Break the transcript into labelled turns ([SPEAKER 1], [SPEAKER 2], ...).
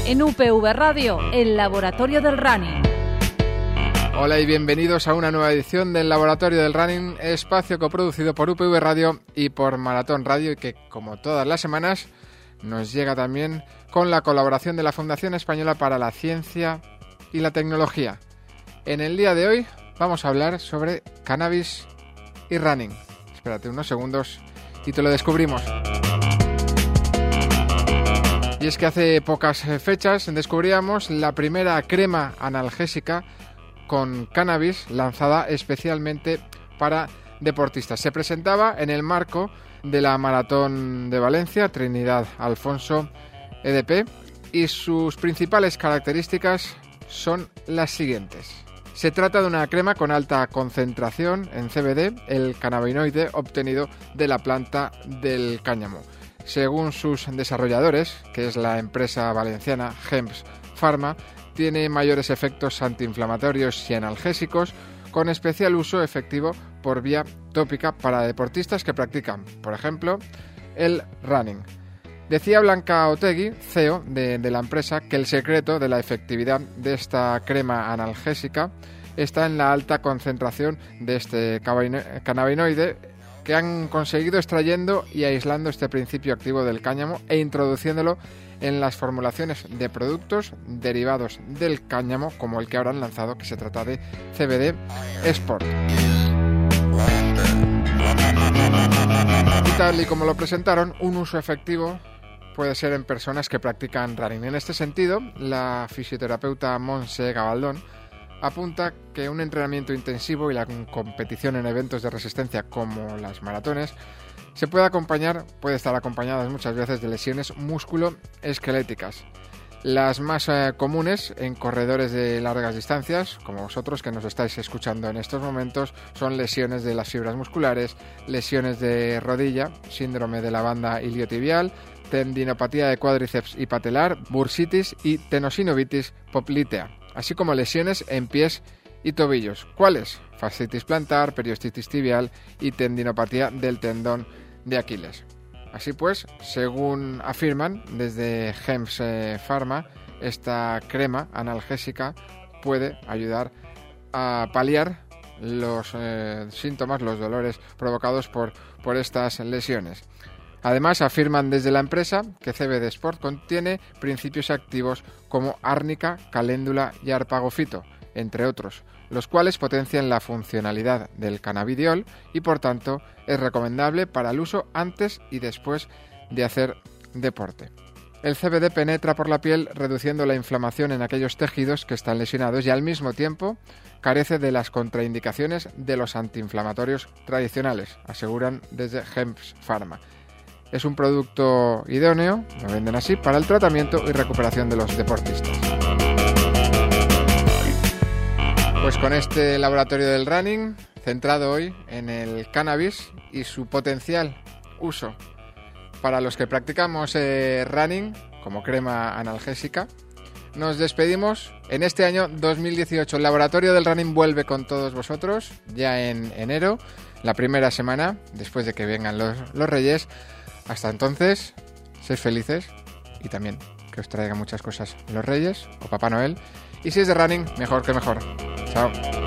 [SPEAKER 1] En UPV Radio, el Laboratorio del Running.
[SPEAKER 2] Hola y bienvenidos a una nueva edición del Laboratorio del Running, espacio coproducido por UPV Radio y por Maratón Radio, y que, como todas las semanas, nos llega también con la colaboración de la Fundación Española para la Ciencia y la Tecnología. En el día de hoy vamos a hablar sobre cannabis y running. Espérate unos segundos y te lo descubrimos. Y es que hace pocas fechas descubríamos la primera crema analgésica con cannabis lanzada especialmente para deportistas. Se presentaba en el marco de la Maratón de Valencia, Trinidad Alfonso EDP, y sus principales características son las siguientes. Se trata de una crema con alta concentración en CBD, el cannabinoide obtenido de la planta del cáñamo. Según sus desarrolladores, que es la empresa valenciana Gems Pharma, tiene mayores efectos antiinflamatorios y analgésicos, con especial uso efectivo por vía tópica para deportistas que practican, por ejemplo, el running. Decía Blanca Otegui, CEO de la empresa, que el secreto de la efectividad de esta crema analgésica está en la alta concentración de este cannabinoide que han conseguido extrayendo y aislando este principio activo del cáñamo e introduciéndolo en las formulaciones de productos derivados del cáñamo, como el que ahora han lanzado, que se trata de CBD Sport. Y tal y como lo presentaron, un uso efectivo puede ser en personas que practican running. En este sentido, la fisioterapeuta Montse Gabaldón apunta que un entrenamiento intensivo y la competición en eventos de resistencia como las maratones puede estar acompañadas muchas veces de lesiones músculo-esqueléticas. Las más comunes en corredores de largas distancias, como vosotros que nos estáis escuchando en estos momentos, son lesiones de las fibras musculares, lesiones de rodilla, síndrome de la banda iliotibial, tendinopatía de cuádriceps y patelar, bursitis y tenosinovitis poplitea, así como lesiones en pies y tobillos. ¿Cuáles? Fascitis plantar, periostitis tibial y tendinopatía del tendón de Aquiles. Así pues, según afirman desde Gems Pharma, esta crema analgésica puede ayudar a paliar los síntomas, los dolores provocados por estas lesiones. Además, afirman desde la empresa que CBD Sport contiene principios activos como árnica, caléndula y arpagofito, entre otros, los cuales potencian la funcionalidad del cannabidiol y, por tanto, es recomendable para el uso antes y después de hacer deporte. El CBD penetra por la piel reduciendo la inflamación en aquellos tejidos que están lesionados y, al mismo tiempo, carece de las contraindicaciones de los antiinflamatorios tradicionales, aseguran desde Gems Pharma. Es un producto idóneo, lo venden así, para el tratamiento y recuperación de los deportistas. Pues con este laboratorio del running, centrado hoy en el cannabis y su potencial uso para los que practicamos running como crema analgésica, nos despedimos en este año 2018. El laboratorio del running vuelve con todos vosotros ya en enero, la primera semana, después de que vengan los Reyes. Hasta entonces, sed felices y también que os traiga muchas cosas los Reyes o Papá Noel. Y si es de running, mejor que mejor. Chao.